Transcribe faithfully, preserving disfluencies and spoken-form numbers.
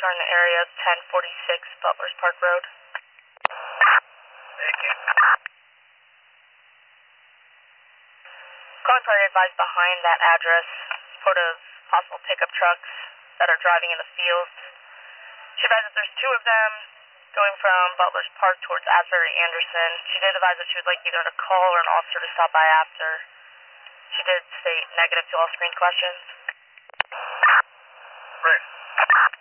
car in the area, ten forty-six Butler's Park Road. Thank you. Calling party advised behind that address, report of possible pickup trucks that are driving in the fields. She advised that there's two of them going from Butler's Park towards Asbury Anderson. She did advise that she would like either to call or an officer to stop by after. She did state negative to all screened questions. Right.